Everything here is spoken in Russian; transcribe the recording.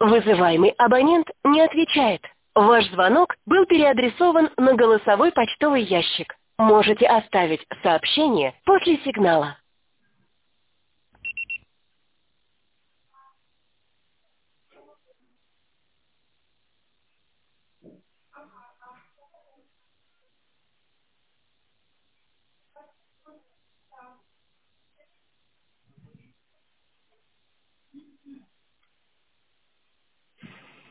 Вызываемый абонент не отвечает. Ваш звонок был переадресован на голосовой почтовый ящик. Можете оставить сообщение после сигнала.